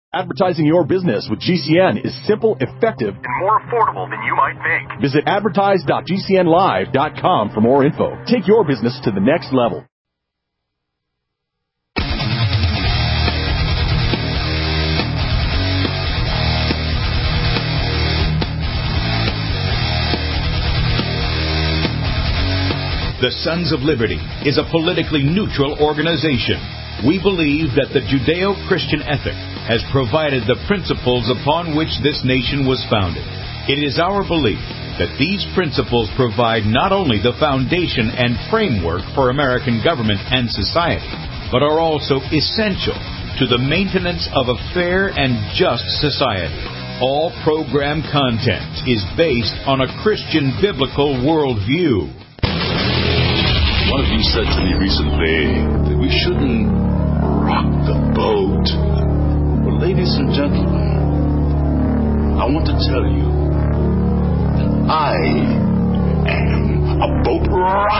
Advertising your business with GCN is simple, effective, and more affordable than you might think. Visit advertise.gcnlive.com for more info. Take your business to the next level. The Sons of Liberty is a politically neutral organization. We believe that the Judeo-Christian ethic has provided the principles upon which this nation was founded. It is our belief that these principles provide not only the foundation and framework for American government and society, but are also essential to the maintenance of a fair and just society. All program content is based on a Christian biblical worldview. One of you said to me recently that we shouldn't rock the boat. Well, ladies and gentlemen, I want to tell you that I am a boat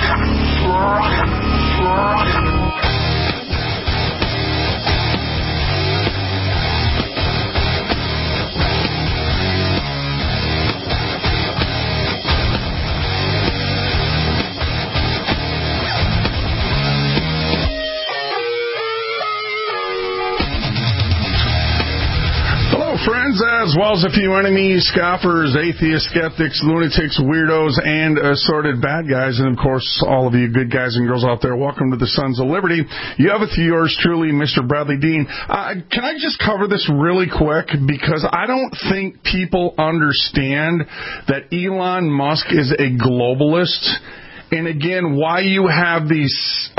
rocker. Friends, as well as a few enemies, scoffers, atheists, skeptics, lunatics, weirdos, and assorted bad guys, and of course, all of you good guys and girls out there, welcome to the Sons of Liberty. You have with yours truly, Mr. Bradley Dean. Can I just cover this really quick? Because I don't think people understand that Elon Musk is a globalist. And again, why you have these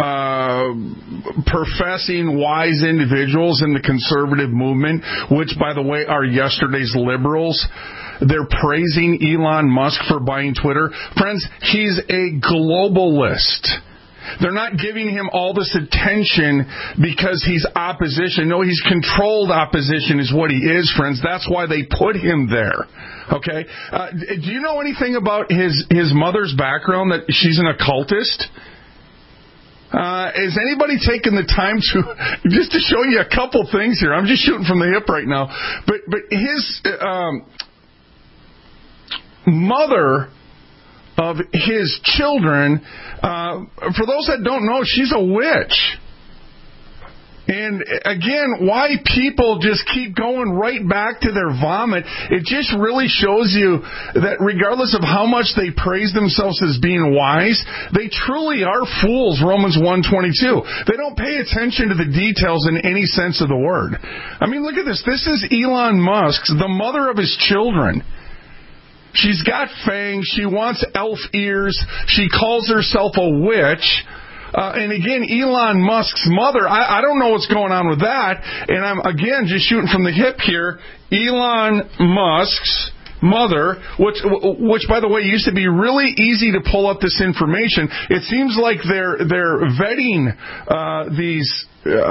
professing wise individuals in the conservative movement, which, by the way, are yesterday's liberals. They're praising Elon Musk for buying Twitter. Friends, he's a globalist. They're not giving him all this attention because he's opposition. No, he's controlled opposition is what he is, friends. That's why they put him there. Okay? Do you know anything about his mother's background, that she's an occultist? Is anybody taking the time to, just to show you a couple things here? I'm just shooting from the hip right now. But his mother of his children, for those that don't know, she's a witch. And again, why people just keep going right back to their vomit, it just really shows you that regardless of how much they praise themselves as being wise, they truly are fools, Romans 1:22. They don't pay attention to the details in any sense of the word. I mean, look at this. This is Elon Musk, the mother of his children. She's got fangs. She wants elf ears. She calls herself a witch. And again, Elon Musk's mother, I don't know what's going on with that. And I'm, again, just shooting from the hip here. Elon Musk's mother, which by the way, used to be really easy to pull up this information. It seems like they're vetting these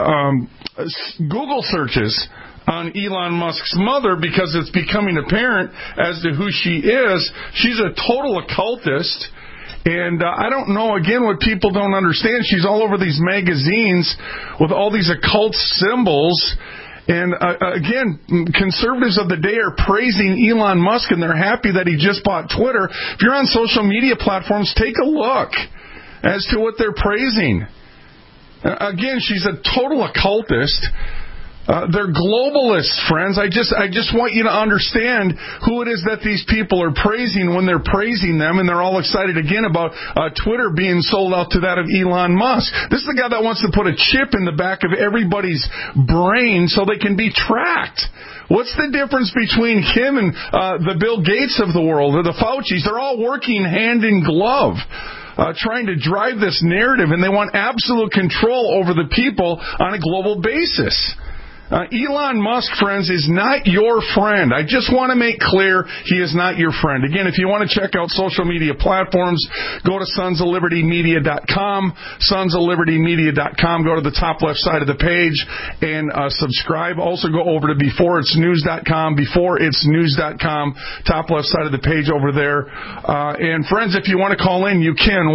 Google searches on Elon Musk's mother because it's becoming apparent as to who she is. She's a total occultist. And I don't know, again, what people don't understand. She's all over these magazines with all these occult symbols. And again, conservatives of the day are praising Elon Musk, and they're happy that he just bought Twitter. If you're on social media platforms, take a look as to what they're praising. Again, she's a total occultist. They're globalists, friends. I just want you to understand who it is that these people are praising when they're praising them, and they're all excited again about Twitter being sold out to that of Elon Musk. This is the guy that wants to put a chip in the back of everybody's brain so they can be tracked. What's the difference between him and the Bill Gates of the world, or the Faucis? They're all working hand in glove. Trying to drive this narrative, and they want absolute control over the people on a global basis. Elon Musk, friends, is not your friend. I just want to make clear he is not your friend. Again, if you want to check out social media platforms, go to sonsoflibertymedia.com, sonsoflibertymedia.com. Go to the top left side of the page and subscribe. Also go over to beforeitsnews.com, beforeitsnews.com, top left side of the page over there. And friends, if you want to call in, you can,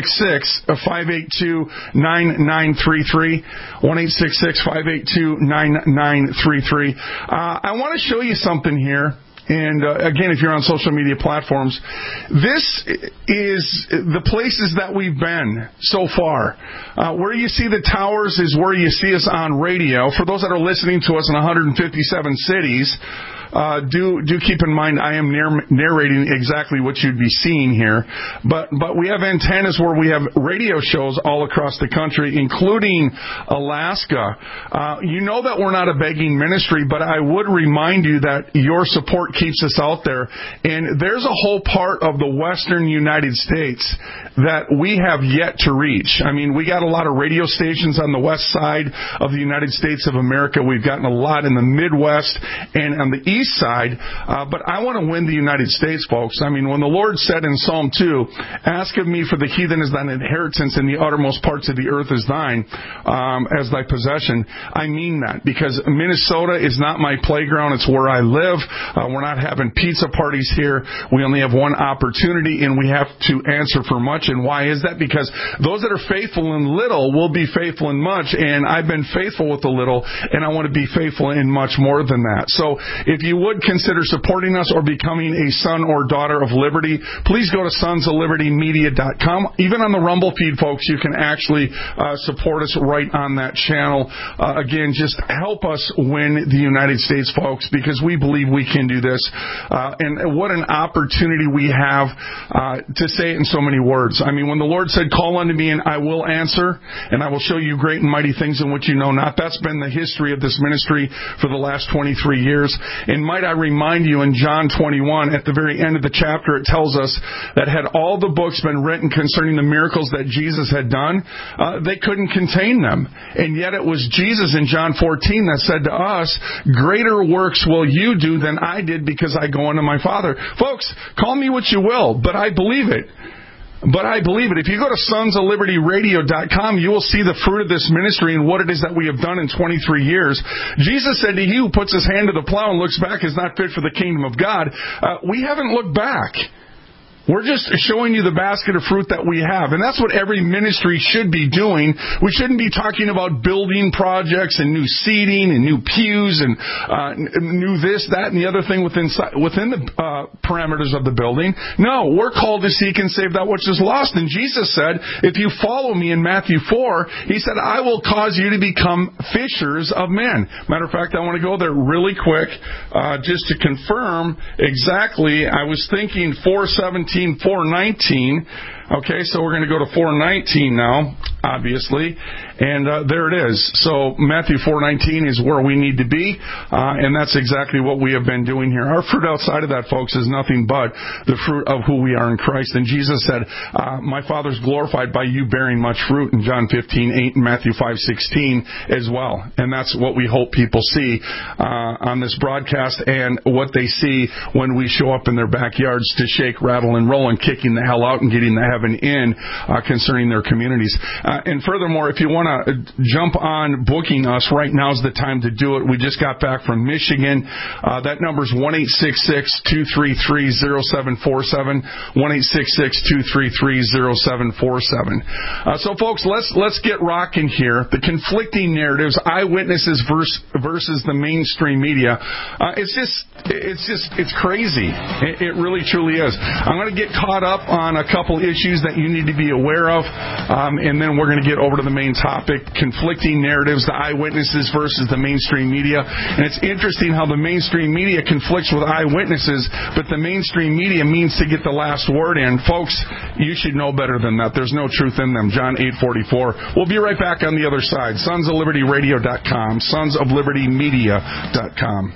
1-866-582-9933, 1-866-582-9933. 9933. I want to show you something here. And again, if you're on social media platforms, this is the places that we've been so far. Where you see the towers is where you see us on radio. For those that are listening to us in 157 cities, do keep in mind I am narrating exactly what you'd be seeing here. But we have antennas where we have radio shows all across the country, including Alaska. You know that we're not a begging ministry, but I would remind you that your support keeps us out there. And there's a whole part of the western United States that we have yet to reach. I mean, we got a lot of radio stations on the west side of the United States of America. We've gotten a lot in the Midwest and on the east side, but I want to win the United States, folks. I mean, when the Lord said in Psalm 2, ask of me for the heathen is thine inheritance and the uttermost parts of the earth is thine as thy possession, I mean that, because Minnesota is not my playground. It's where I live. We're not having pizza parties here. We only have one opportunity, and we have to answer for much. And why is that? Because those that are faithful in little will be faithful in much, and I've been faithful with the little, and I want to be faithful in much more than that. So if you would consider supporting us or becoming a son or daughter of Liberty, please go to sonsoflibertymedia.com. Even on the Rumble feed, folks, you can actually support us right on that channel. Again, just help us win the United States, folks, because we believe we can do this. And what an opportunity we have to say it in so many words. I mean, when the Lord said, call unto me and I will answer, and I will show you great and mighty things in which you know not. That's been the history of this ministry for the last 23 years. And might I remind you, in John 21, at the very end of the chapter, it tells us that had all the books been written concerning the miracles that Jesus had done, they couldn't contain them. And yet it was Jesus in John 14 that said to us, greater works will you do than I did because I go unto my Father. Folks, call me what you will, but I believe it. But I believe it. If you go to sonsoflibertyradio.com, you will see the fruit of this ministry and what it is that we have done in 23 years. Jesus said to he who puts his hand to the plow and looks back is not fit for the kingdom of God. We haven't looked back. We're just showing you the basket of fruit that we have. And that's what every ministry should be doing. We shouldn't be talking about building projects and new seating and new pews and new this, that, and the other thing within the parameters of the building. No, we're called to seek and save that which is lost. And Jesus said, if you follow me in Matthew 4, he said, I will cause you to become fishers of men. Matter of fact, I want to go there really quick just to confirm exactly. I was thinking 4:17. 4:19. Okay, so we're going to go to 4:19 now, obviously, and there it is. So Matthew 4:19 is where we need to be, and that's exactly what we have been doing here. Our fruit outside of that, folks, is nothing but the fruit of who we are in Christ. And Jesus said, my Father's glorified by you bearing much fruit in John 15:8 and Matthew 5:16 as well. And that's what we hope people see on this broadcast and what they see when we show up in their backyards to shake, rattle, and roll and kicking the hell out and getting the heaven in concerning their communities. And furthermore, if you want to jump on booking us, right now is the time to do it. We just got back from Michigan. That number is 1-866-233-0747, 1-866-233-0747. So, folks, let's get rocking here. The conflicting narratives, eyewitnesses versus the mainstream media. It's crazy. It really, truly is. I'm going to get caught up on a couple issues that you need to be aware of, and then we're going to get over to the main topic, conflicting narratives, the eyewitnesses versus the mainstream media. And it's interesting how the mainstream media conflicts with eyewitnesses, but the mainstream media means to get the last word in. Folks, you should know better than that. There's no truth in them. John 8:44. We'll be right back on the other side. sonsoflibertyradio.com, sonsoflibertymedia.com.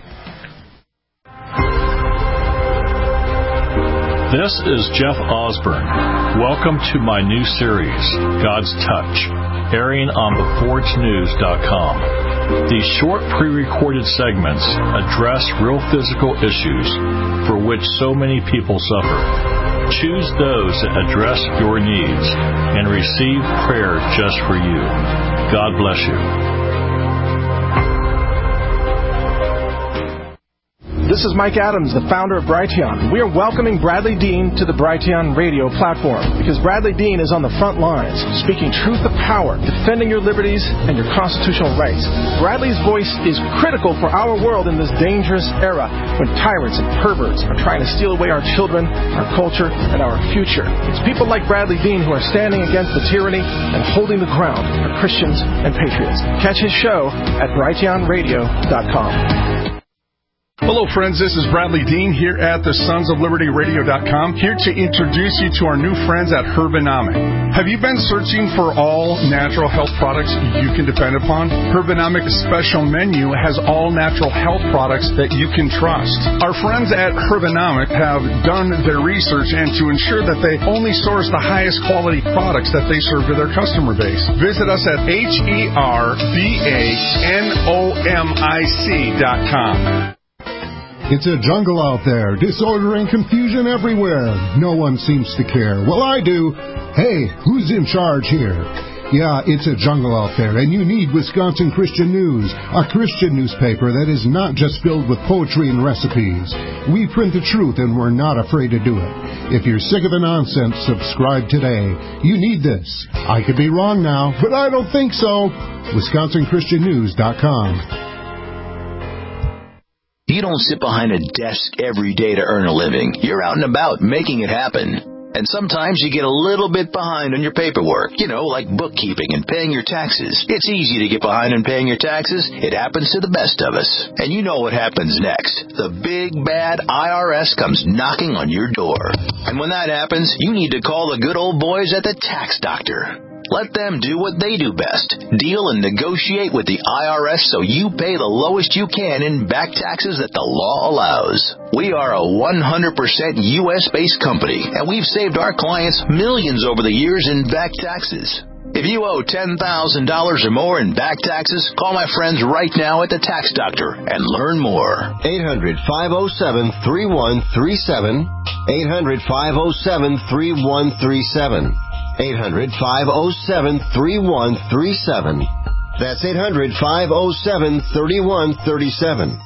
This is Jeff Osborne. Welcome to my new series, God's Touch, airing on theforgenews.com. These short pre-recorded segments address real physical issues for which so many people suffer. Choose those that address your needs and receive prayer just for you. God bless you. This This is Mike Adams, the founder of Brighteon. We are welcoming Bradley Dean to the Brighteon radio platform because Bradley Dean is on the front lines, speaking truth to power, defending your liberties and your constitutional rights. Bradley's voice is critical for our world in this dangerous era when tyrants and perverts are trying to steal away our children, our culture, and our future. It's people like Bradley Dean who are standing against the tyranny and holding the ground for Christians and patriots. Catch his show at brighteonradio.com. Hello, friends. This is Bradley Dean here at the sonsoflibertyradio.com, here to introduce you to our new friends at Herbonomic. Have you been searching for all natural health products you can depend upon? Herbonomic's special menu has all natural health products that you can trust. Our friends at Herbonomic have done their research and to ensure that they only source the highest quality products that they serve to their customer base. Visit us at herbanomic.com. It's a jungle out there, disorder and confusion everywhere. No one seems to care. Well, I do. Hey, who's in charge here? Yeah, it's a jungle out there, and you need Wisconsin Christian News, a Christian newspaper that is not just filled with poetry and recipes. We print the truth, and we're not afraid to do it. If you're sick of the nonsense, subscribe today. You need this. I could be wrong now, but I don't think so. WisconsinChristianNews.com. You don't sit behind a desk every day to earn a living. You're out and about making it happen. And sometimes you get a little bit behind on your paperwork, like bookkeeping and paying your taxes. It's easy to get behind on paying your taxes. It happens to the best of us. And you know what happens next. The big, bad IRS comes knocking on your door. And when that happens, you need to call the good old boys at the Tax Doctor. Let them do what they do best. Deal and negotiate with the IRS so you pay the lowest you can in back taxes that the law allows. We are a 100% U.S.-based company, and we've saved our clients millions over the years in back taxes. If you owe $10,000 or more in back taxes, call my friends right now at the Tax Doctor and learn more. 800-507-3137. 800-507-3137. 800-507-3137. That's 800-507-3137.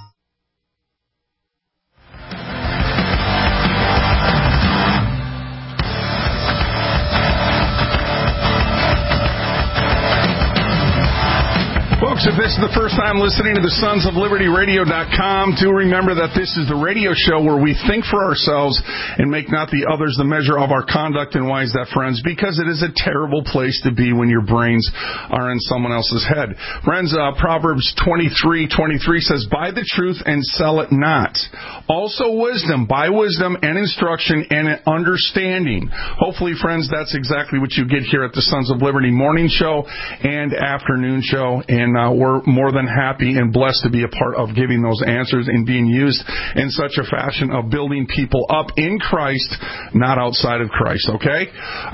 Folks, if this is the first time listening to the Sons of Liberty Radio.com, do remember that this is the radio show where we think for ourselves and make not the others the measure of our conduct. And why is that, friends? Because it is a terrible place to be when your brains are in someone else's head. Friends, Proverbs 23:23 says, "Buy the truth and sell it not. Also wisdom, buy wisdom and instruction and understanding." Hopefully, friends, that's exactly what you get here at the Sons of Liberty morning show and afternoon show. And we're more than happy and blessed to be a part of giving those answers and being used in such a fashion of building people up in Christ, not outside of Christ, okay?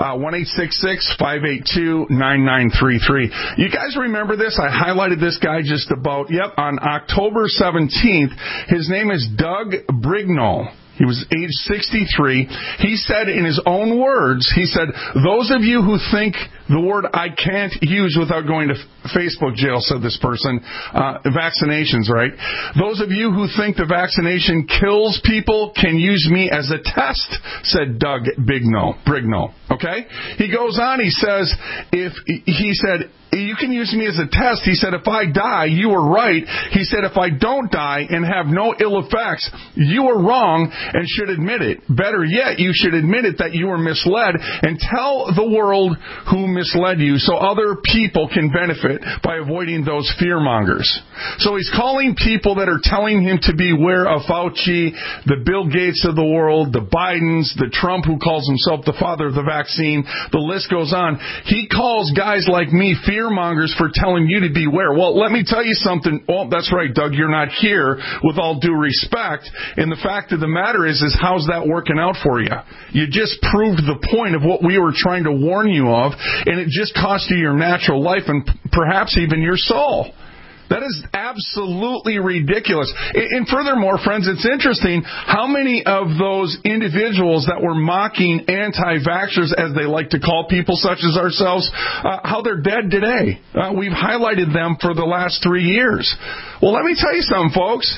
1-866-582-9933. You guys remember this? I highlighted this guy just about, on October 17th. His name is Doug Brignall. He was age 63. He said in his own words, he said, "Those of you who think the word I can't use without going to Facebook jail," said this person, vaccinations, right? "Those of you who think the vaccination kills people can use me as a test," said Doug Brignall. Okay? He goes on, he says, "You can use me as a test." He said, "If I die, you were right." He said, "If I don't die and have no ill effects, you were wrong and should admit it. Better yet, you should admit it that you were misled and tell the world who misled you so other people can benefit by avoiding those fearmongers." So he's calling people that are telling him to beware of Fauci, the Bill Gates of the world, the Bidens, the Trump who calls himself the father of the vaccine. The list goes on. He calls guys like me fearmongers for telling you to beware. Well, let me tell you something. Oh, that's right, Doug, you're not here, with all due respect. And the fact of the matter is how's that working out for you? You just proved the point of what we were trying to warn you of, and it just cost you your natural life and perhaps even your soul. That is absolutely ridiculous. And furthermore, friends, it's interesting how many of those individuals that were mocking anti-vaxxers, as they like to call people such as ourselves, how they're dead today. We've highlighted them for the last 3 years. Well, let me tell you something, folks.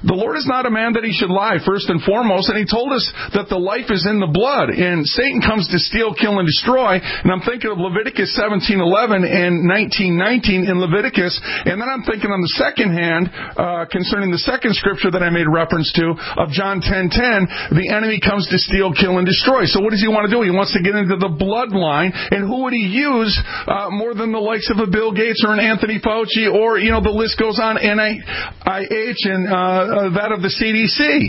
The Lord is not a man that he should lie, first and foremost, and he told us that the life is in the blood, and Satan comes to steal, kill, and destroy, and I'm thinking of Leviticus 17:11 and 19:19 in Leviticus, and then I'm thinking on the second hand, concerning the second scripture that I made reference to, of John 10:10, the enemy comes to steal, kill, and destroy. So what does he want to do? He wants to get into the bloodline, and who would he use more than the likes of a Bill Gates or an Anthony Fauci, or, the list goes on, NIH and that of the CDC.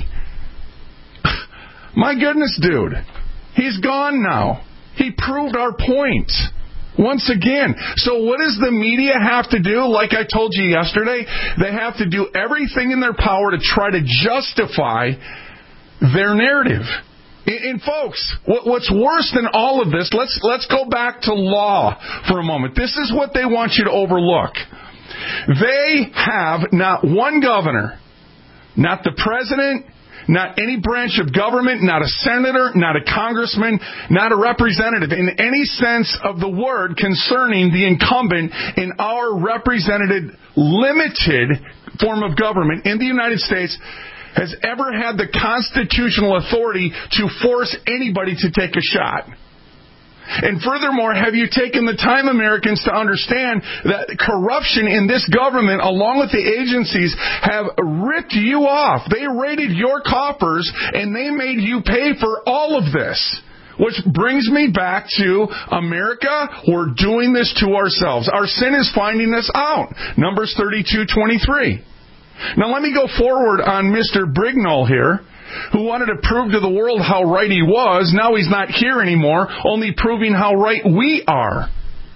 My goodness, dude. He's gone now. He proved our point. Once again. So what does the media have to do? Like I told you yesterday, they have to do everything in their power to try to justify their narrative. And folks, what's worse than all of this, let's go back to law for a moment. This is what they want you to overlook. They have not one governor, not the president, not any branch of government, not a senator, not a congressman, not a representative in any sense of the word concerning the incumbent in our represented, limited form of government in the United States has ever had the constitutional authority to force anybody to take a shot. And furthermore, have you taken the time, Americans, to understand that corruption in this government, along with the agencies, have ripped you off? They raided your coffers, and they made you pay for all of this. Which brings me back to America. We're doing this to ourselves. Our sin is finding us out. Numbers 32:23. Now let me go forward on Mr. Brignall here, who wanted to prove to the world how right he was. Now he's not here anymore, only proving how right we are.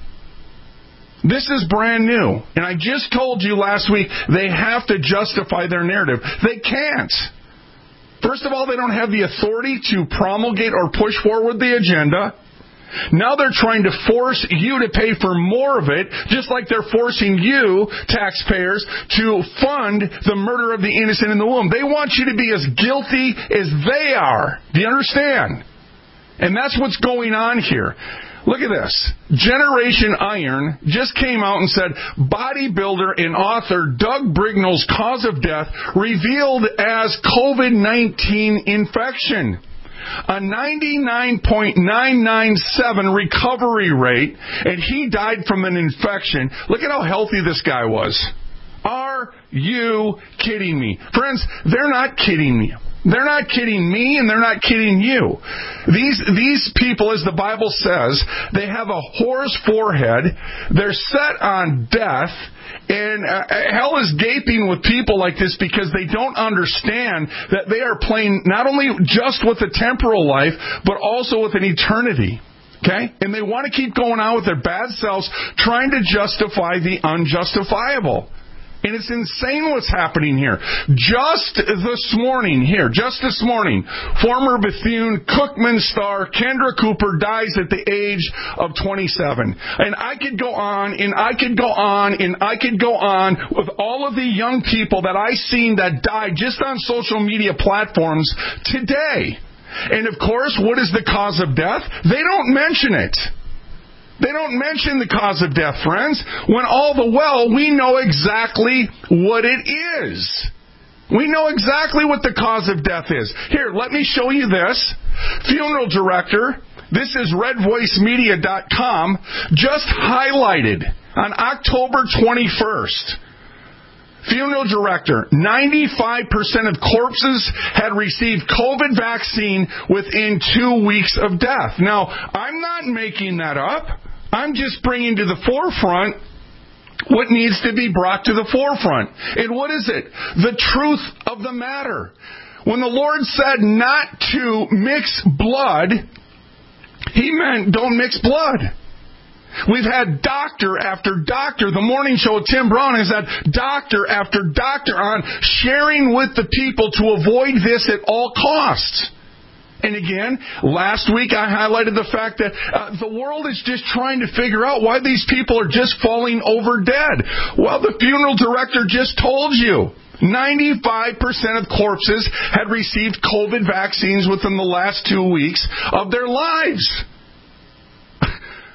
This is brand new. And I just told you last week, they have to justify their narrative. They can't. First of all, they don't have the authority to promulgate or push forward the agenda. Now they're trying to force you to pay for more of it, just like they're forcing you, taxpayers, to fund the murder of the innocent in the womb. They want you to be as guilty as they are. Do you understand? And that's what's going on here. Look at this. Generation Iron just came out and said, bodybuilder and author Doug Brignall's cause of death revealed as COVID-19 infection. A 99.997 recovery rate, and he died from an infection. Look at how healthy this guy was. Are you kidding me? Friends, they're not kidding me. They're not kidding me, and they're not kidding you. These people, as the Bible says, they have a whore's forehead. They're set on death. And hell is gaping with people like this because they don't understand that they are playing not only just with a temporal life, but also with an eternity. Okay? And they want to keep going on with their bad selves, trying to justify the unjustifiable. And it's insane what's happening here. Just this morning, former Bethune-Cookman star Kendra Cooper dies at the age of 27. And I could go on, and I could go on, and I could go on with all of the young people that I've seen that died just on social media platforms today. And of course, what is the cause of death? They don't mention it. They don't mention the cause of death, friends, when all the while we know exactly what it is. We know exactly what the cause of death is. Here, let me show you this. Funeral director, this is redvoicemedia.com, just highlighted on October 21st. Funeral director, 95% of corpses had received COVID vaccine within 2 weeks of death. Now, I'm not making that up. I'm just bringing to the forefront what needs to be brought to the forefront. And what is it? The truth of the matter. When the Lord said not to mix blood, He meant don't mix blood. We've had doctor after doctor. The morning show with Tim Brown has had doctor after doctor on sharing with the people to avoid this at all costs. And again, last week I highlighted the fact that the world is just trying to figure out why these people are just falling over dead. Well, the funeral director just told you 95% of corpses had received COVID vaccines within the last 2 weeks of their lives.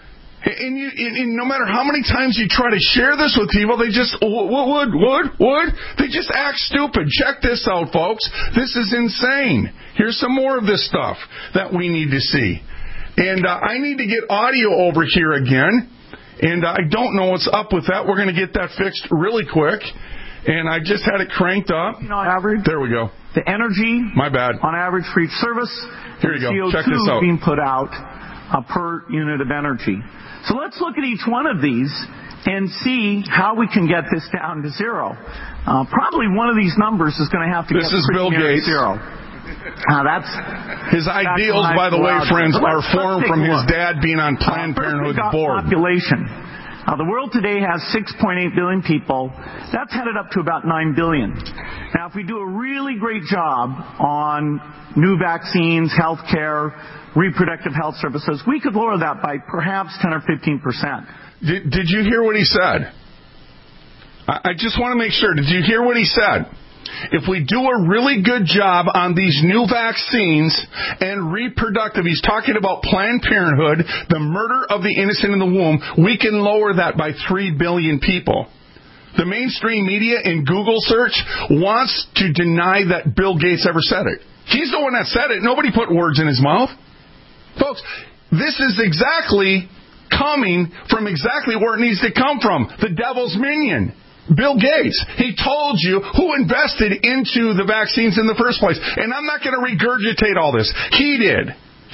And no matter how many times you try to share this with people, they just, would? They just act stupid. Check this out, folks. This is insane. Here's some more of this stuff that we need to see. And I need to get audio over here again. And I don't know what's up with that. We're going to get that fixed really quick. And I just had it cranked up. On average. There we go. The energy. My bad. On average for each service. Here you go. CO2 Check this out. being put out per unit of energy. So let's look at each one of these and see how we can get this down to zero. Probably one of these numbers is going to have to get Bill Gates. Zero. His ideals, by the way, friends, are formed from his dad being on Planned Parenthood board. Population. The world today has 6.8 billion people. That's headed up to about 9 billion. Now, if we do a really great job on new vaccines, health care, reproductive health services, we could lower that by perhaps 10 or 15%. Did you hear what he said? I just want to make sure. Did you hear what he said? If we do a really good job on these new vaccines and reproductive, he's talking about Planned Parenthood, the murder of the innocent in the womb, we can lower that by 3 billion people. The mainstream media in Google search wants to deny that Bill Gates ever said it. He's the one that said it. Nobody put words in his mouth. Folks, this is exactly coming from exactly where it needs to come from. The devil's minion. Bill Gates. He told you who invested into the vaccines in the first place. And I'm not going to regurgitate all this. He did.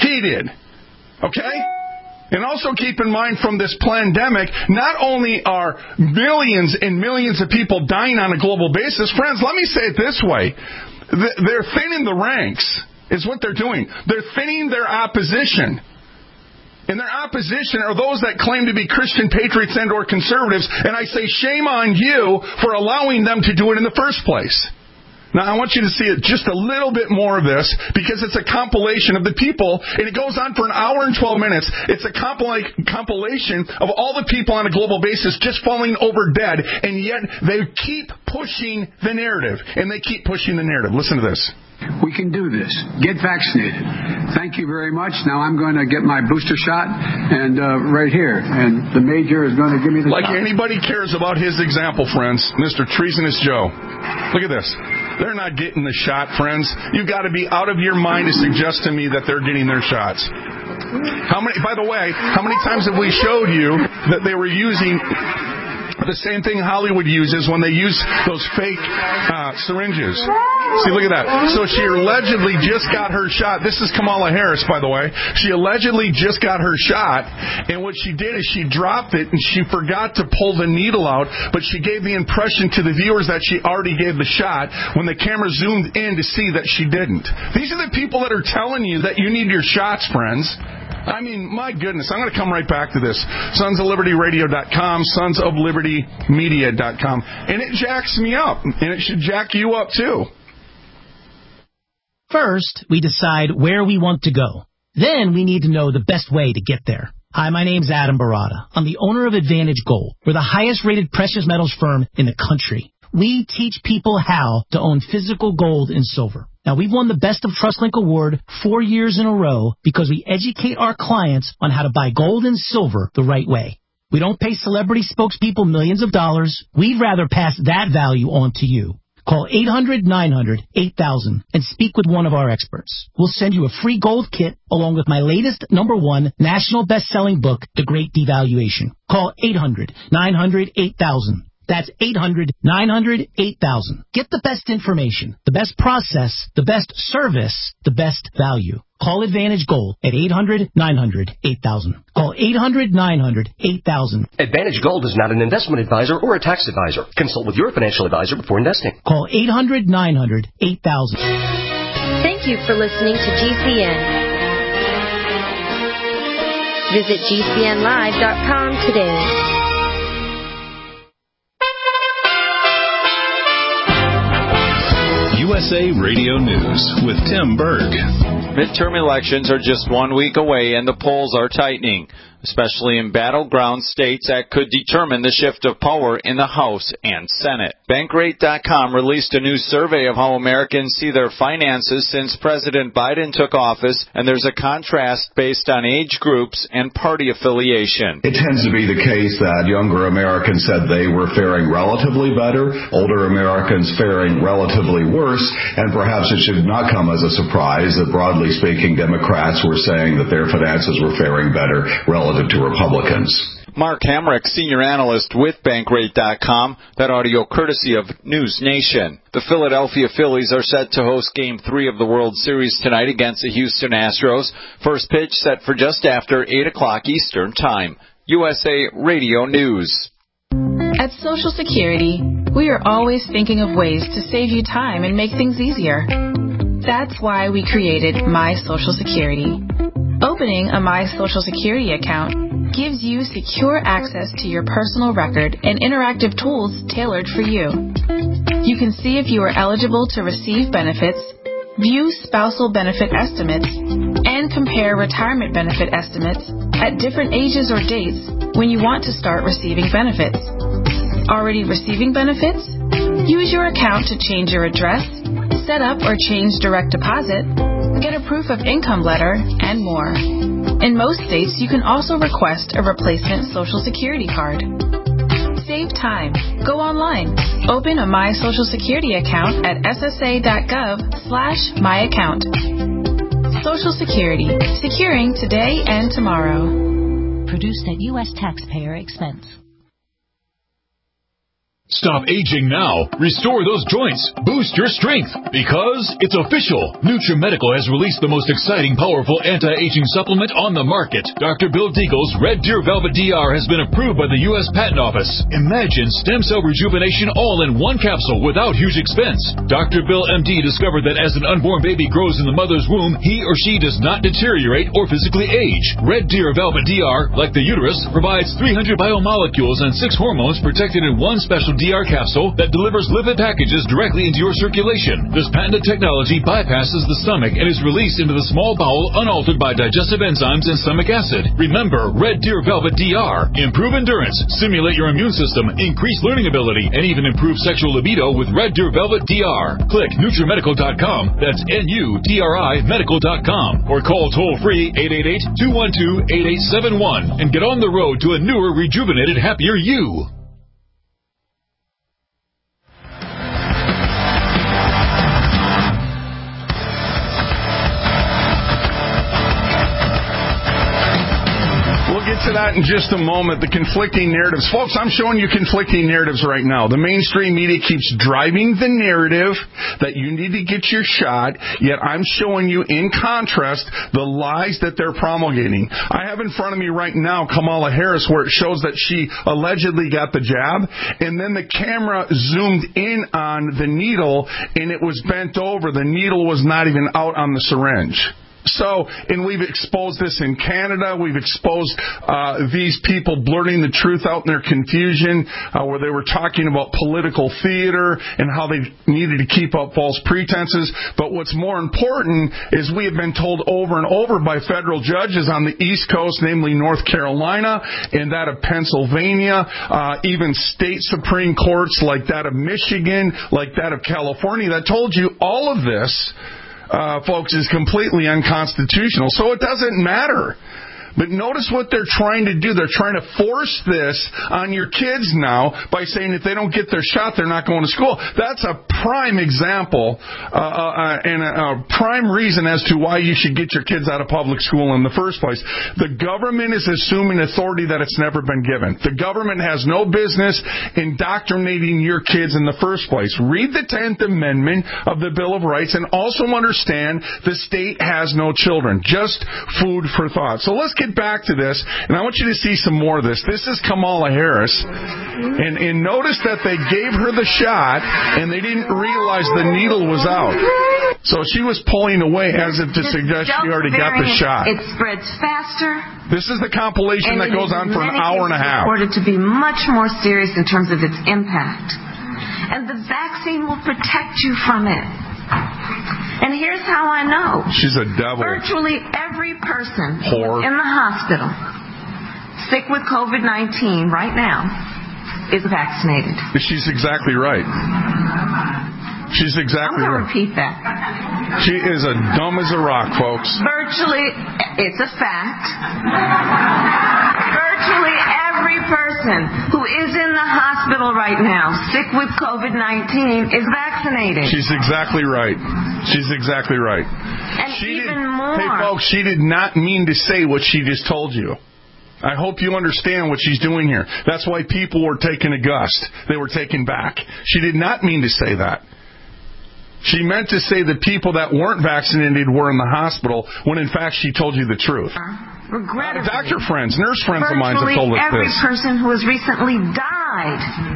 Okay? And also keep in mind from this pandemic, not only are millions and millions of people dying on a global basis, friends, let me say it this way. They're thinning the ranks is what they're doing. They're thinning their opposition. And their opposition are those that claim to be Christian patriots and or conservatives, and I say shame on you for allowing them to do it in the first place. Now, I want you to see it just a little bit more of this, because it's a compilation of the people, and it goes on for an hour and 12 minutes. It's a compilation of all the people on a global basis just falling over dead, and yet they keep pushing the narrative, and they keep pushing the narrative. Listen to this. We can do this. Get vaccinated. Thank you very mumuch. Now I'm going to get my booster shot, and right here. And the major is going to give me the shot. Anybody cares about his example, friends. Mr. Treasonous Joe. Look at this. They're not getting the shot, friends. You've got to be out of your mind to suggest to me that they're getting their shots. By the way, how many times have we showed you that they were using the same thing Hollywood uses when they use those fake syringes? See, look at that. So she allegedly just got her shot. This is Kamala Harris, by the way. She allegedly just got her shot, and what she did is she dropped it, and she forgot to pull the needle out, but she gave the impression to the viewers that she already gave the shot when the camera zoomed in to see that she didn't. These are the people that are telling you that you need your shots, friends. I mean, my goodness, I'm going to come right back to this. SonsOfLibertyRadio.com, SonsOfLibertyMedia.com. And it jacks me up, and it should jack you up, too. First, we decide where we want to go. Then we need to know the best way to get there. Hi, my name's Adam Barada. I'm the owner of Advantage Gold. We're the highest-rated precious metals firm in the country. We teach people how to own physical gold and silver. Now, we've won the Best of TrustLink Award 4 years in a row because we educate our clients on how to buy gold and silver the right way. We don't pay celebrity spokespeople millions of dollars. We'd rather pass that value on to you. Call 800-900-8000 and speak with one of our experts. We'll send you a free gold kit along with my latest #1 national best-selling book, The Great Devaluation. Call 800-900-8000. That's 800-900-8000. Get the best information, the best process, the best service, the best value. Call Advantage Gold at 800-900-8000. Call 800-900-8000. Advantage Gold is not an investment advisor or a tax advisor. Consult with your financial advisor before investing. Call 800-900-8000. Thank you for listening to GCN. Visit GCNlive.com today. USA Radio News with Tim Berg. Midterm elections are just 1 week away and the polls are tightening. especially in battleground states that could determine the shift of power in the House and Senate. Bankrate.com released a new survey of how Americans see their finances since President Biden took office, and there's a contrast based on age groups and party affiliation. It tends to be the case that younger Americans said they were faring relatively better, older Americans faring relatively worse, and perhaps it should not come as a surprise that, broadly speaking, Democrats were saying that their finances were faring better relative to Republicans. Mark Hamrick, senior analyst with Bankrate.com. That audio courtesy of News Nation. The Philadelphia Phillies are set to host Game 3 of the World Series tonight against the Houston Astros. First pitch set for just after 8 o'clock Eastern Time. USA Radio News. At Social Security, we are always thinking of ways to save you time and make things easier. That's why we created My Social Security. Opening a My Social Security account gives you secure access to your personal record and interactive tools tailored for you. You can see if you are eligible to receive benefits, view spousal benefit estimates, and compare retirement benefit estimates at different ages or dates when you want to start receiving benefits. Already receiving benefits? Use your account to change your address, set up or change direct deposit, get a proof of income letter, and more. In most states, you can also request a replacement Social Security card. Save time. Go online. Open a My Social Security account at ssa.gov/myaccount. Social Security. Securing today and tomorrow. Produced at U.S. taxpayer expense. Stop aging now. Restore those joints. Boost your strength. Because it's official. NutriMedical has released the most exciting, powerful anti-aging supplement on the market. Dr. Bill Deagle's Red Deer Velvet DR has been approved by the U.S. Patent Office. Imagine stem cell rejuvenation all in one capsule without huge expense. Dr. Bill MD discovered that as an unborn baby grows in the mother's womb, he or she does not deteriorate or physically age. Red Deer Velvet DR, like the uterus, provides 300 biomolecules and 6 hormones protected in one special DR capsule that delivers lipid packages directly into your circulation. This patented technology bypasses the stomach and is released into the small bowel unaltered by digestive enzymes and stomach acid. Remember, Red Deer Velvet DR. Improve endurance, stimulate your immune system, increase learning ability, and even improve sexual libido with Red Deer Velvet DR. Click NutriMedical.com. That's NUTRI Medical.com. Or call toll-free 888-212-8871 and get on the road to a newer, rejuvenated, happier you. To that in just a moment, the conflicting narratives. Folks, I'm showing you conflicting narratives right now. The mainstream media keeps driving the narrative that you need to get your shot, yet I'm showing you, in contrast, the lies that they're promulgating. I have in front of me right now Kamala Harris, where it shows that she allegedly got the jab, and then the camera zoomed in on the needle, and it was bent over. The needle was not even out on the syringe. So, and we've exposed this in Canada. We've exposed these people blurting the truth out in their confusion, where they were talking about political theater and how they needed to keep up false pretenses. But what's more important is we have been told over and over by federal judges on the East Coast, namely North Carolina and that of Pennsylvania, even state Supreme Courts like that of Michigan, like that of California, that told you all of this, folks, is completely unconstitutional. So it doesn't matter. But notice what they're trying to do. They're trying to force this on your kids now by saying if they don't get their shot, they're not going to school. That's a prime example and a prime reason as to why you should get your kids out of public school in the first place. The government is assuming authority that it's never been given. The government has no business indoctrinating your kids in the first place. Read the 10th Amendment of the Bill of Rights and also understand the state has no children. Just food for thought. So let's get back to this, and I want you to see some more of this. This is Kamala Harris, and notice that they gave her the shot, and they didn't realize the needle was out. So she was pulling away as if to suggest she already got the shot. It spreads faster. This is the compilation that goes on for an hour and a half. Reported to be much more serious in terms of its impact. And the vaccine will protect you from it. And here's how I know. She's a devil. Virtually every person Whore. in the hospital sick with COVID-19 right now is vaccinated. She's exactly right. She's exactly I'm going to right. repeat that. She is as dumb as a rock, folks. Virtually, it's a fact. Virtually every person who is in the hospital right now, sick with COVID-19, is vaccinated. She's exactly right. She's exactly right. And more. Hey, folks, she did not mean to say what she just told you. I hope you understand what she's doing here. That's why people were taken aghast. They were taken back. She did not mean to say that. She meant to say the people that weren't vaccinated were in the hospital, when in fact she told you the truth. Regrettably, doctor friends, nurse friends of mine have told us every this. person who has recently died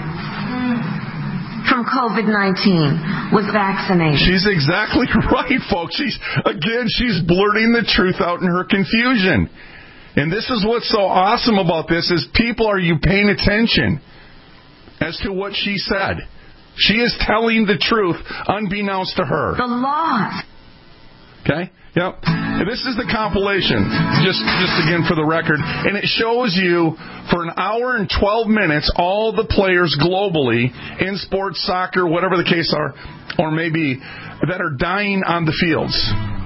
from COVID-19 was vaccinated. She's exactly right, folks. She's blurting the truth out in her confusion. And this is what's so awesome about this is people, are you paying attention as to what she said? She is telling the truth unbeknownst to her. The laws. Okay? Yep. And this is the compilation, just again for the record. And it shows you for an hour and 12 minutes all the players globally in sports, soccer, whatever the case are, or maybe that are dying on the fields.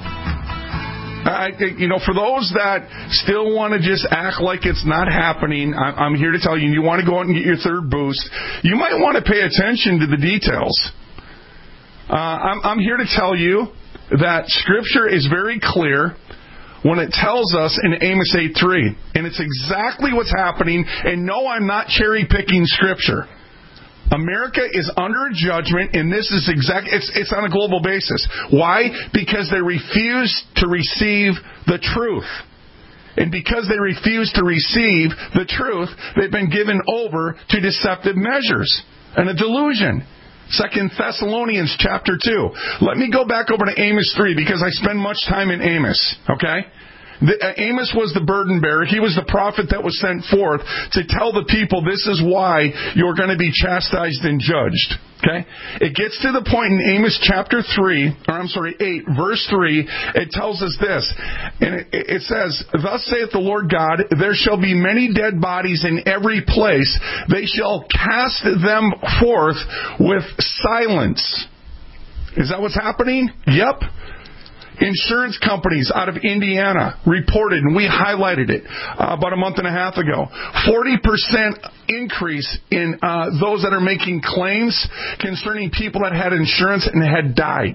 For those that still want to just act like it's not happening, I'm here to tell you, you want to go out and get your third boost, you might want to pay attention to the details. I'm here to tell you that Scripture is very clear when it tells us in Amos 8:3, and it's exactly what's happening, and no, I'm not cherry-picking Scripture. America is under a judgment, and this is it's on a global basis. Why? Because they refuse to receive the truth. And because they refuse to receive the truth, they've been given over to deceptive measures and a delusion. 2 Thessalonians chapter 2. Let me go back over to Amos 3 because I spend much time in Amos. Okay? Amos was the burden bearer. He was the prophet that was sent forth to tell the people this is why you're going to be chastised and judged. Okay? It gets to the point in Amos chapter 8, verse 3, it tells us this. And it says, "Thus saith the Lord God, there shall be many dead bodies in every place. They shall cast them forth with silence." Is that what's happening? Yep. Insurance companies out of Indiana reported, and we highlighted it about a month and a half ago, 40% increase in those that are making claims concerning people that had insurance and had died.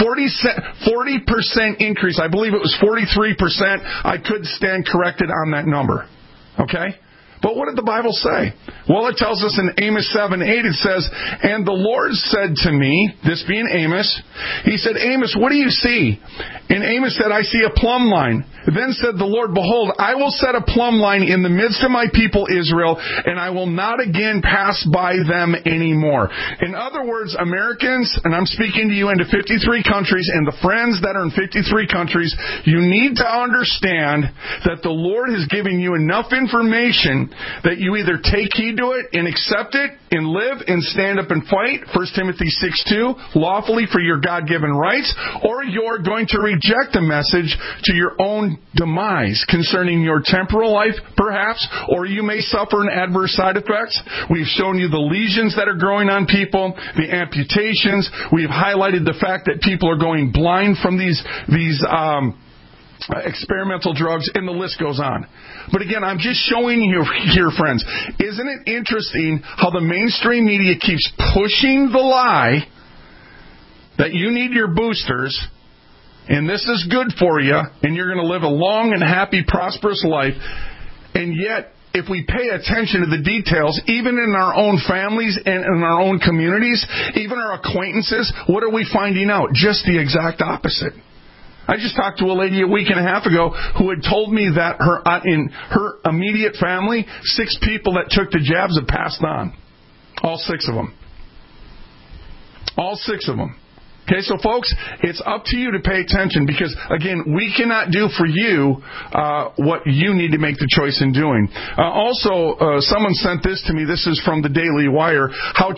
40% increase. I believe it was 43%. I could stand corrected on that number. Okay? But what did the Bible say? Well, it tells us in Amos 7:8, it says, "And the Lord said to me," this being Amos, he said, "Amos, what do you see?" And Amos said, "I see a plumb line." Then said the Lord, "Behold, I will set a plumb line in the midst of my people Israel, and I will not again pass by them anymore." In other words, Americans, and I'm speaking to you into 53 countries, and the friends that are in 53 countries, you need to understand that the Lord has given you enough information that you either take heed to it and accept it and live and stand up and fight, 1 Timothy 6:2, lawfully for your God-given rights, or you're going to reject the message to your own demise concerning your temporal life, perhaps, or you may suffer an adverse side effects. We've shown you the lesions that are growing on people, the amputations. We've highlighted the fact that people are going blind from these experimental drugs, and the list goes on. But again, I'm just showing you here, friends, isn't it interesting how the mainstream media keeps pushing the lie that you need your boosters, and this is good for you, and you're going to live a long and happy, prosperous life, and yet, if we pay attention to the details, even in our own families and in our own communities, even our acquaintances, what are we finding out? Just the exact opposite. I just talked to a lady a week and a half ago who had told me that in her immediate family, 6 people that took the jabs have passed on. All 6 of them. All 6 of them. Okay, so folks, it's up to you to pay attention because, again, we cannot do for you what you need to make the choice in doing. Also, someone sent this to me. This is from the Daily Wire. How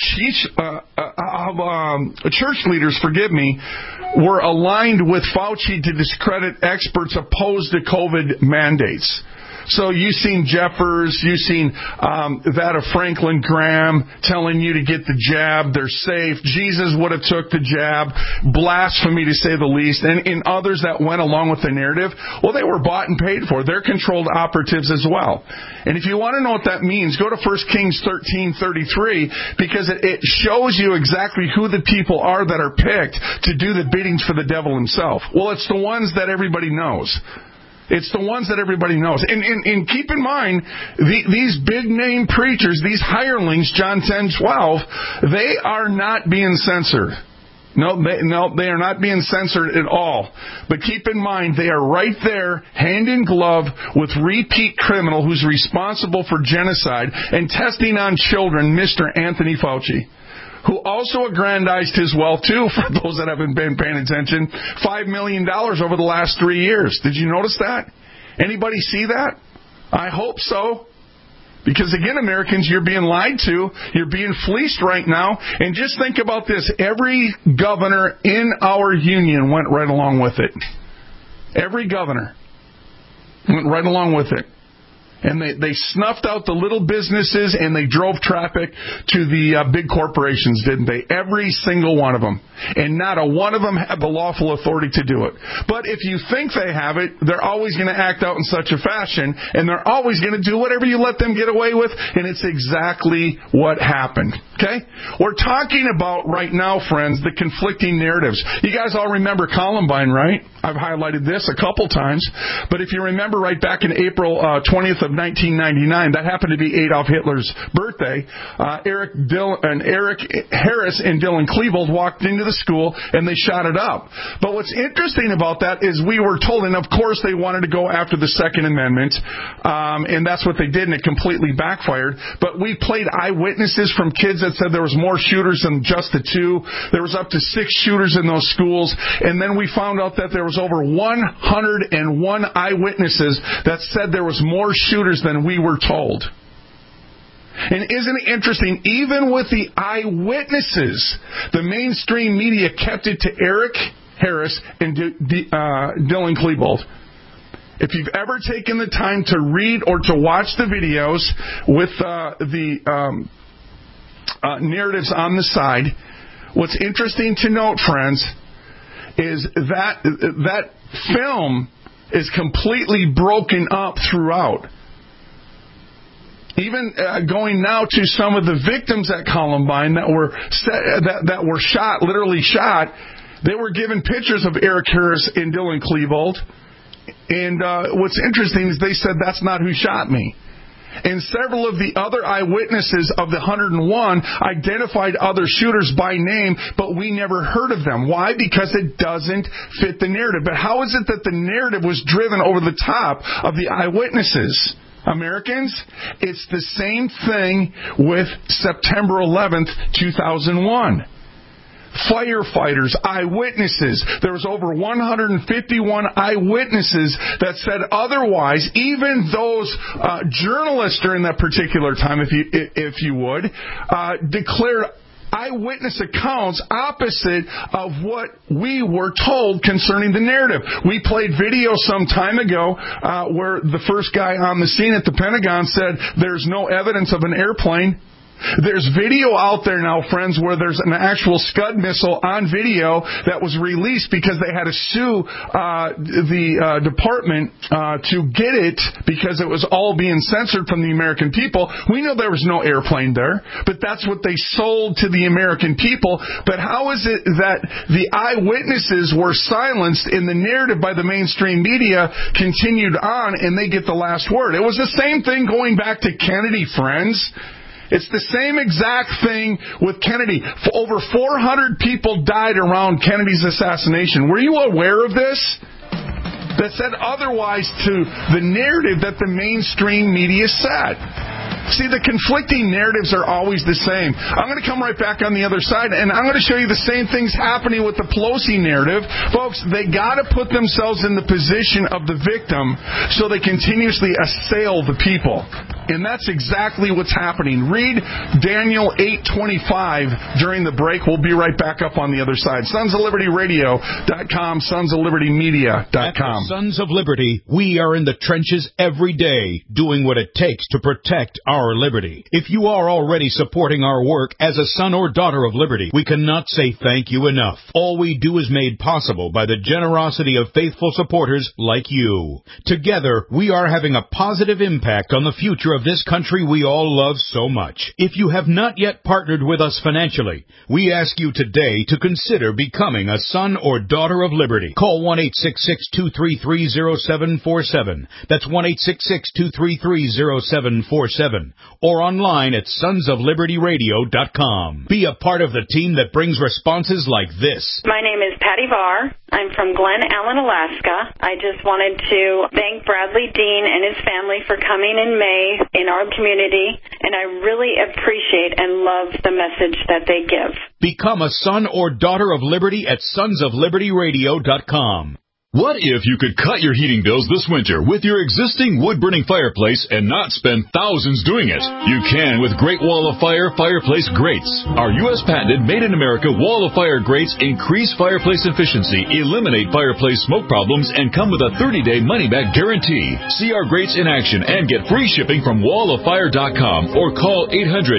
church leaders, were aligned with Fauci to discredit experts opposed to COVID mandates. So you've seen Jeffers, you've seen that of Franklin Graham telling you to get the jab. They're safe. Jesus would have took the jab. Blasphemy, to say the least. And in others that went along with the narrative, well, they were bought and paid for. They're controlled operatives as well. And if you want to know what that means, go to 1 Kings 13:33, because it shows you exactly who the people are that are picked to do the biddings for the devil himself. Well, it's the ones that everybody knows. It's the ones that everybody knows. And keep in mind, these big-name preachers, these hirelings, John 10:12, they are not being censored. No, they are not being censored at all. But keep in mind, they are right there, hand in glove, with repeat criminal who's responsible for genocide and testing on children, Mr. Anthony Fauci, who also aggrandized his wealth, too, for those that haven't been paying attention, $5 million over the last 3 years. Did you notice that? Anybody see that? I hope so. Because, again, Americans, you're being lied to. You're being fleeced right now. And just think about this. Every governor in our union went right along with it. Every governor went right along with it. And they snuffed out the little businesses and they drove traffic to the big corporations, didn't they? Every single one of them. And not a one of them had the lawful authority to do it. But if you think they have it, they're always going to act out in such a fashion, and they're always going to do whatever you let them get away with, and it's exactly what happened. Okay? We're talking about right now, friends, the conflicting narratives. You guys all remember Columbine, right? I've highlighted this a couple times. But if you remember right back in April 20th of 1999, that happened to be Adolf Hitler's birthday, Eric Harris and Dylan Klebold walked into the school and they shot it up. But what's interesting about that is we were told, and of course they wanted to go after the Second Amendment, and that's what they did, and it completely backfired. But we played eyewitnesses from kids that said there was more shooters than just the two. There was up to 6 shooters in those schools, and then we found out that there was over 101 eyewitnesses that said there was more shooters than we were told. And isn't it interesting, even with the eyewitnesses, the mainstream media kept it to Eric Harris and Dylan Klebold. If you've ever taken the time to read or to watch the videos with the narratives on the side, what's interesting to note, friends, is that film is completely broken up throughout. Even going now to some of the victims at Columbine that were shot, literally shot, they were given pictures of Eric Harris and Dylan Klebold. And what's interesting is they said, that's not who shot me. And several of the other eyewitnesses of the 101 identified other shooters by name, but we never heard of them. Why? Because it doesn't fit the narrative. But how is it that the narrative was driven over the top of the eyewitnesses? Americans, it's the same thing with September 11th, 2001. Firefighters, eyewitnesses. There was over 151 eyewitnesses that said otherwise. Even those journalists during that particular time, if you would, declared eyewitness accounts opposite of what we were told concerning the narrative. We played video some time ago where the first guy on the scene at the Pentagon said there's no evidence of an airplane. There's video out there now, friends, where there's an actual Scud missile on video that was released because they had to sue the department to get it because it was all being censored from the American people. We know there was no airplane there, but that's what they sold to the American people. But how is it that the eyewitnesses were silenced and the narrative by the mainstream media continued on and they get the last word? It was the same thing going back to Kennedy, friends. It's the same exact thing with Kennedy. Over 400 people died around Kennedy's assassination. Were you aware of this? That said otherwise to the narrative that the mainstream media said. See, the conflicting narratives are always the same. I'm going to come right back on the other side, and I'm going to show you the same things happening with the Pelosi narrative. Folks, they got to put themselves in the position of the victim so they continuously assail the people. And that's exactly what's happening. Read Daniel 8:25 during the break. We'll be right back up on the other side. SonsOfLibertyRadio.com, SonsOfLibertyMedia.com. At the Sons of Liberty, we are in the trenches every day, doing what it takes to protect our liberty. If you are already supporting our work as a son or daughter of liberty, we cannot say thank you enough. All we do is made possible by the generosity of faithful supporters like you. Together, we are having a positive impact on the future of this country we all love so much. If you have not yet partnered with us financially, we ask you today to consider becoming a son or daughter of liberty. Call 1-866-233-0747. That's 1-866-233-0747. Or online at sonsoflibertyradio.com. Be a part of the team that brings responses like this. My name is Patty Varr. I'm from Glen Ellen, Alaska. I just wanted to thank Bradley Dean and his family for coming in May in our community, and I really appreciate and love the message that they give. Become a son or daughter of liberty at sonsoflibertyradio.com. What if you could cut your heating bills this winter with your existing wood-burning fireplace and not spend thousands doing it? You can with Great Wall of Fire fireplace grates. Our U.S. patented made-in-America Wall of Fire grates increase fireplace efficiency, eliminate fireplace smoke problems, and come with a 30-day money-back guarantee. See our grates in action and get free shipping from walloffire.com or call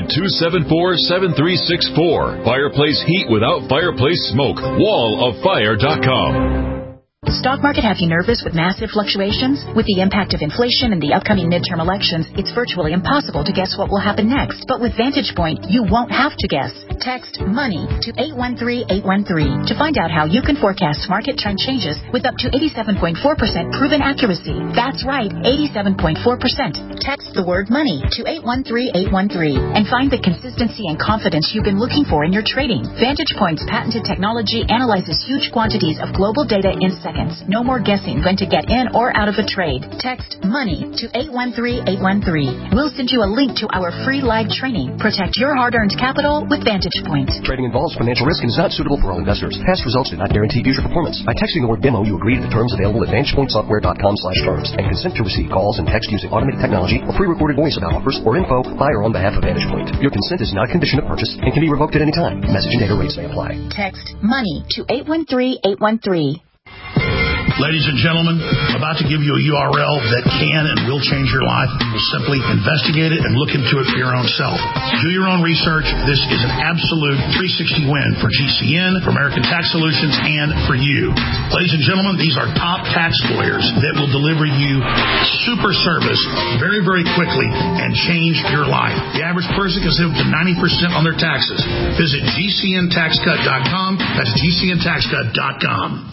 800-274-7364. Fireplace heat without fireplace smoke. walloffire.com. The stock market have you nervous with massive fluctuations? With the impact of inflation and the upcoming midterm elections, it's virtually impossible to guess what will happen next. But with Vantage Point, you won't have to guess. Text MONEY to 813-813 to find out how you can forecast market trend changes with up to 87.4% proven accuracy. That's right, 87.4%. Text the word MONEY to 813-813 and find the consistency and confidence you've been looking for in your trading. Vantage Point's patented technology analyzes huge quantities of global data in seconds. No more guessing when to get in or out of a trade. Text MONEY to 813-813. We'll send you a link to our free live training. Protect your hard-earned capital with Vantage Point. Trading involves financial risk and is not suitable for all investors. Past results do not guarantee future performance. By texting the word demo, you agree to the terms available at VantagePointSoftware.com/terms and consent to receive calls and text using automated technology or pre-recorded voice about offers or info by or on behalf of Vantage Point. Your consent is not a condition of purchase and can be revoked at any time. Message and data rates may apply. Text MONEY to 813-813. Ladies and gentlemen, about to give you a URL that can and will change your life. You'll simply investigate it and look into it for your own self. Do your own research. This is an absolute 360 win for GCN, for American Tax Solutions, and for you. Ladies and gentlemen, these are top tax lawyers that will deliver you super service very, very quickly and change your life. The average person can save up to 90% on their taxes. Visit GCNTaxCut.com. That's GCNTaxCut.com.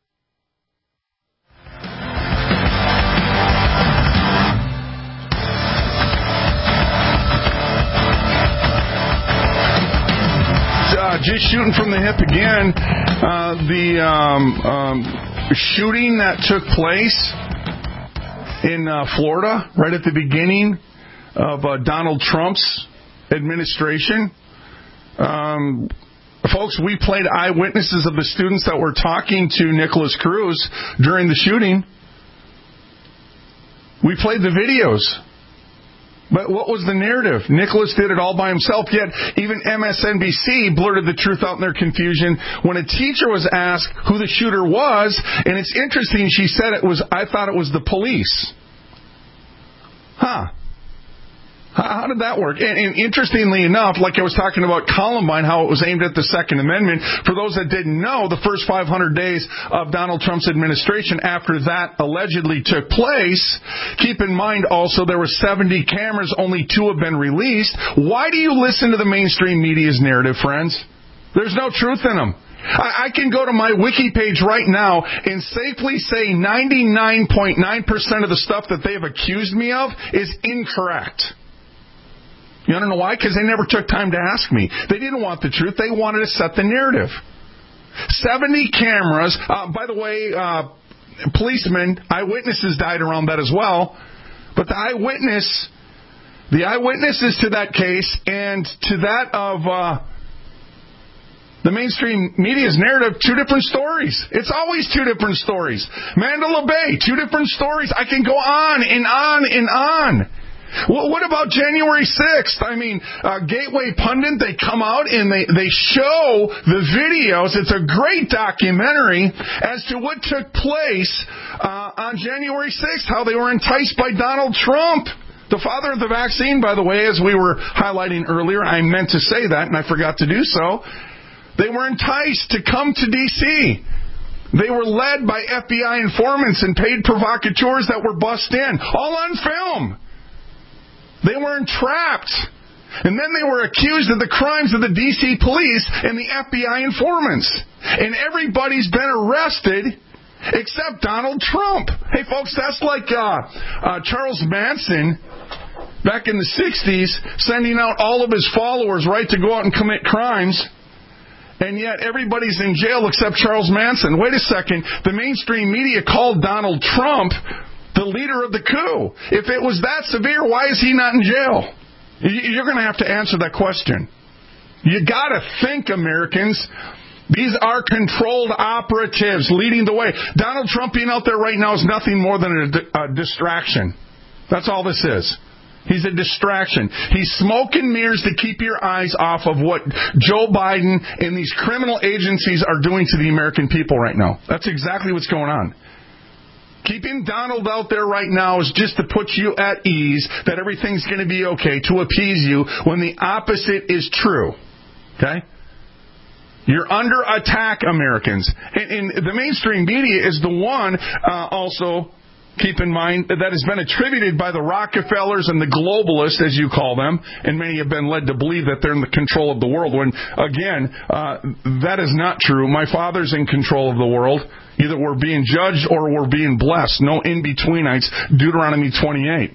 Just shooting from the hip again. The shooting that took place in Florida right at the beginning of Donald Trump's administration. Folks, we played eyewitnesses of the students that were talking to Nicholas Cruz during the shooting. We played the videos. But what was the narrative? Nicholas did it all by himself, yet even MSNBC blurted the truth out in their confusion when a teacher was asked who the shooter was, and it's interesting, she said I thought it was the police. Huh. How did that work? And interestingly enough, like I was talking about Columbine, how it was aimed at the Second Amendment, for those that didn't know, the first 500 days of Donald Trump's administration after that allegedly took place, keep in mind also there were 70 cameras, only 2 have been released. Why do you listen to the mainstream media's narrative, friends? There's no truth in them. I can go to my wiki page right now and safely say 99.9% of the stuff that they have accused me of is incorrect. You want to know why? Because they never took time to ask me. They didn't want the truth. They wanted to set the narrative. 70 cameras. By the way, policemen, eyewitnesses died around that as well. But the eyewitnesses to that case and to that of the mainstream media's narrative, 2 different stories. It's always 2 different stories. Mandela Bay, 2 different stories. I can go on and on and on. What about January 6th? I mean, Gateway Pundit, they come out and they show the videos. It's a great documentary as to what took place on January 6th, how they were enticed by Donald Trump. The father of the vaccine, by the way, as we were highlighting earlier, I meant to say that and I forgot to do so. They were enticed to come to D.C. They were led by FBI informants and paid provocateurs that were bussed in, all on film. They were entrapped. And then they were accused of the crimes of the D.C. police and the FBI informants. And everybody's been arrested except Donald Trump. Hey, folks, that's like Charles Manson back in the 60s sending out all of his followers, right, to go out and commit crimes. And yet everybody's in jail except Charles Manson. Wait a second. The mainstream media called Donald Trump the leader of the coup. If it was that severe, why is he not in jail? You're going to have to answer that question. You got to think, Americans. These are controlled operatives leading the way. Donald Trump being out there right now is nothing more than a distraction. That's all this is. He's a distraction. He's smoke and mirrors to keep your eyes off of what Joe Biden and these criminal agencies are doing to the American people right now. That's exactly what's going on. Keeping Donald out there right now is just to put you at ease that everything's going to be okay, to appease you, when the opposite is true. Okay? You're under attack, Americans. And the mainstream media is the one, also, keep in mind, that has been attributed by the Rockefellers and the globalists, as you call them, and many have been led to believe that they're in the control of the world, when, again, that is not true. My Father's in control of the world. Either we're being judged or we're being blessed. No in-betweenites. Deuteronomy 28.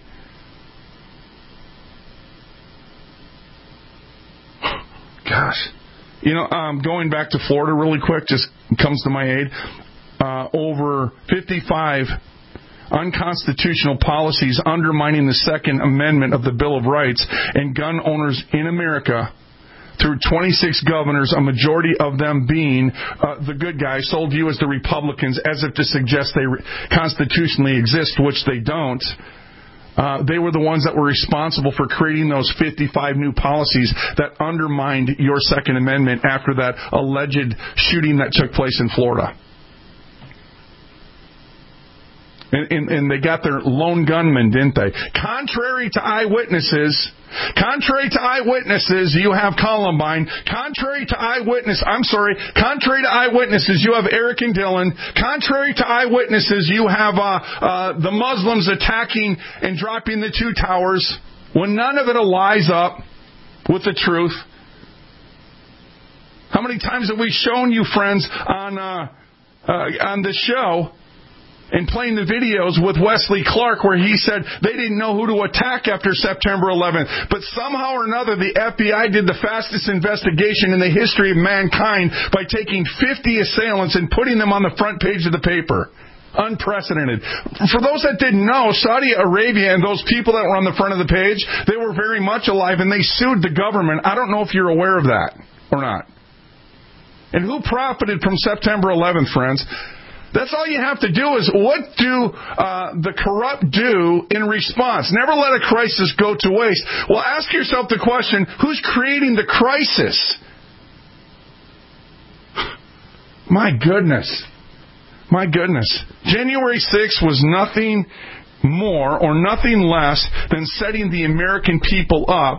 Gosh. You know, going back to Florida really quick, just comes to my aid. Over 55 unconstitutional policies undermining the Second Amendment of the Bill of Rights and gun owners in America through 26 governors, a majority of them being the good guys, sold you as the Republicans as if to suggest they constitutionally exist, which they don't. They were the ones that were responsible for creating those 55 new policies that undermined your Second Amendment after that alleged shooting that took place in Florida. And they got their lone gunmen, didn't they? Contrary to eyewitnesses, you have Columbine. Contrary to eyewitnesses, you have Eric and Dylan. Contrary to eyewitnesses, you have the Muslims attacking and dropping the two towers, when none of it lies up with the truth. How many times have we shown you, friends, on this show, and playing the videos with Wesley Clark where he said they didn't know who to attack after September 11th. But somehow or another, the FBI did the fastest investigation in the history of mankind by taking 50 assailants and putting them on the front page of the paper. Unprecedented. For those that didn't know, Saudi Arabia and those people that were on the front of the page, they were very much alive and they sued the government. I don't know if you're aware of that or not. And who profited from September 11th, friends? That's all you have to do is, what do the corrupt do in response? Never let a crisis go to waste. Well, ask yourself the question, who's creating the crisis? My goodness. January 6th was nothing more or nothing less than setting the American people up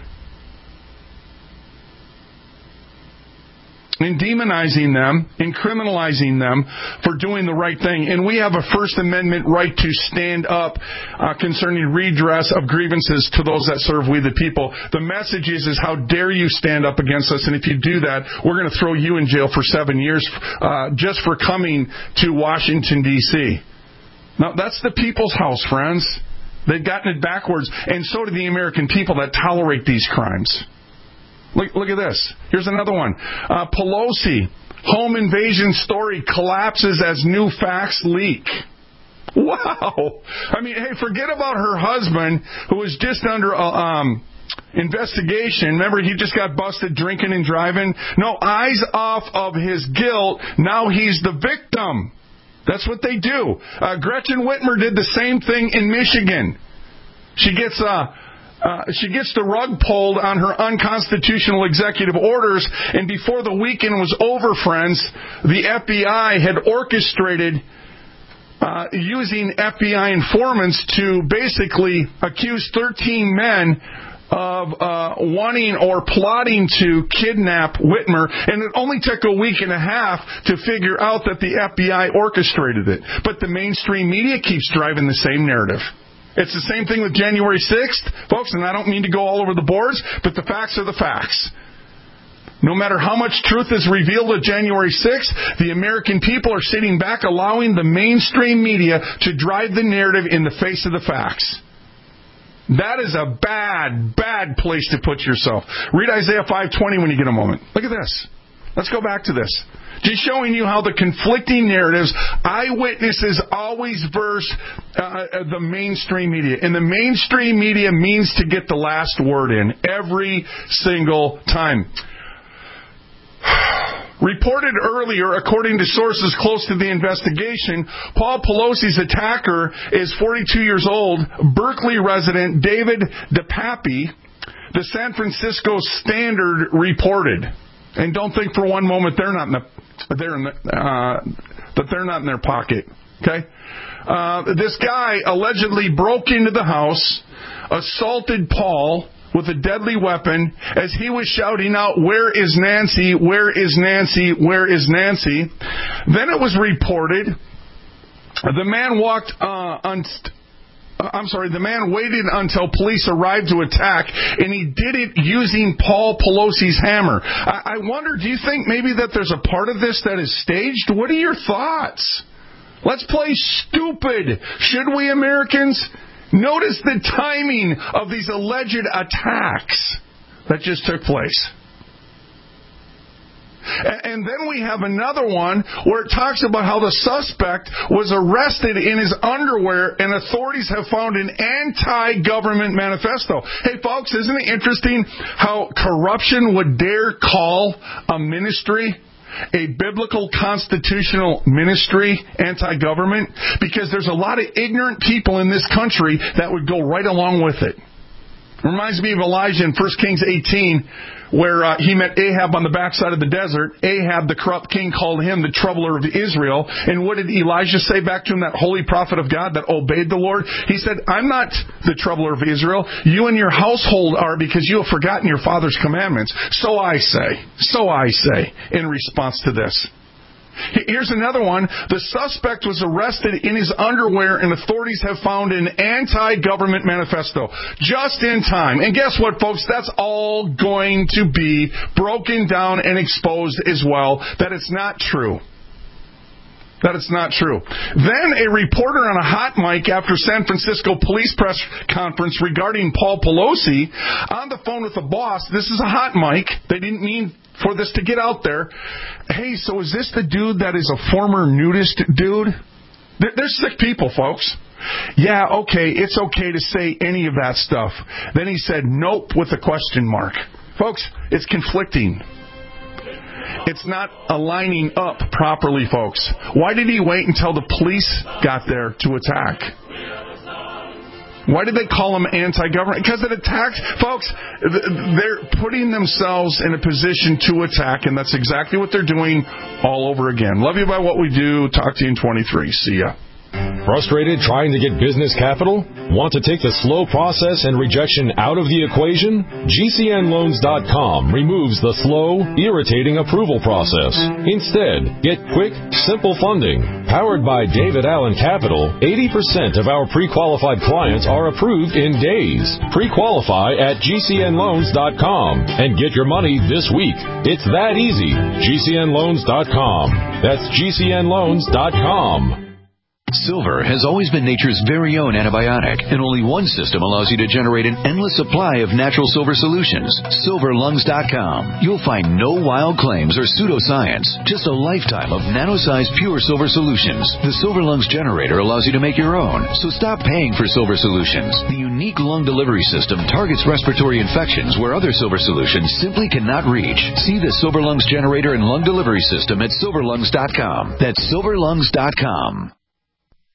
and demonizing them and criminalizing them for doing the right thing. And we have a First Amendment right to stand up concerning redress of grievances to those that serve we the people. The message is how dare you stand up against us, and if you do that, we're going to throw you in jail for 7 years just for coming to Washington, D.C. Now, that's the people's house, friends. They've gotten it backwards, and so do the American people that tolerate these crimes. Look at this. Here's another one. Pelosi, home invasion story collapses as new facts leak. Wow. I mean, hey, forget about her husband, who was just under investigation. Remember, he just got busted drinking and driving? No, eyes off of his guilt. Now he's the victim. That's what they do. Gretchen Whitmer did the same thing in Michigan. She gets the rug pulled on her unconstitutional executive orders, and before the weekend was over, friends, the FBI had orchestrated using FBI informants to basically accuse 13 men of wanting or plotting to kidnap Whitmer, and it only took a week and a half to figure out that the FBI orchestrated it. But the mainstream media keeps driving the same narrative. It's the same thing with January 6th, folks, and I don't mean to go all over the boards, but the facts are the facts. No matter how much truth is revealed at January 6th, the American people are sitting back allowing the mainstream media to drive the narrative in the face of the facts. That is a bad, bad place to put yourself. Read Isaiah 5:20 when you get a moment. Look at this. Let's go back to this. Just showing you how the conflicting narratives, eyewitnesses always verse the mainstream media. And the mainstream media means to get the last word in every single time. Reported earlier, according to sources close to the investigation, Paul Pelosi's attacker is 42 years old, Berkeley resident David DePappy. The San Francisco Standard reported. And don't think for one moment they're not in their pocket. Okay? This guy allegedly broke into the house, assaulted Paul with a deadly weapon as he was shouting out, "Where is Nancy? Where is Nancy? Where is Nancy?" Then it was reported the man waited until police arrived to attack, and he did it using Paul Pelosi's hammer. I wonder, do you think maybe that there's a part of this that is staged? What are your thoughts? Let's play stupid. Should we, Americans? Notice the timing of these alleged attacks that just took place. And then we have another one where it talks about how the suspect was arrested in his underwear and authorities have found an anti-government manifesto. Hey, folks, isn't it interesting how corruption would dare call a ministry, a biblical constitutional ministry, anti-government? Because there's a lot of ignorant people in this country that would go right along with it. Reminds me of Elijah in 1 Kings 18, where he met Ahab on the backside of the desert. Ahab, the corrupt king, called him the troubler of Israel. And what did Elijah say back to him, that holy prophet of God that obeyed the Lord? He said, "I'm not the troubler of Israel. You and your household are, because you have forgotten your father's commandments. So I say, in response to this." Here's another one. The suspect was arrested in his underwear, and authorities have found an anti-government manifesto. Just in time. And guess what, folks? That's all going to be broken down and exposed as well, that it's not true. That it's not true. Then a reporter on a hot mic after San Francisco police press conference regarding Paul Pelosi on the phone with the boss. This is a hot mic. They didn't mean for this to get out there. Hey, so is this the dude that is a former nudist dude? They're sick people, folks. Yeah, okay, it's okay to say any of that stuff. Then he said, nope, with a question mark. Folks, it's conflicting. It's not aligning up properly, folks. Why did he wait until the police got there to attack? Why did they call him anti-government? Because it attacked. Folks, they're putting themselves in a position to attack, and that's exactly what they're doing all over again. Love you by what we do. Talk to you in 23. See ya. Frustrated trying to get business capital? Want to take the slow process and rejection out of the equation? GCNloans.com removes the slow, irritating approval process. Instead, get quick, simple funding. Powered by David Allen Capital, 80% of our pre-qualified clients are approved in days. Pre-qualify at GCNloans.com and get your money this week. It's that easy. GCNloans.com. That's GCNloans.com. Silver has always been nature's very own antibiotic, and only one system allows you to generate an endless supply of natural silver solutions. SilverLungs.com. You'll find no wild claims or pseudoscience, just a lifetime of nano-sized pure silver solutions. The Silver Lungs generator allows you to make your own, so stop paying for silver solutions. The unique lung delivery system targets respiratory infections where other silver solutions simply cannot reach. See the Silver Lungs generator and lung delivery system at SilverLungs.com. That's SilverLungs.com.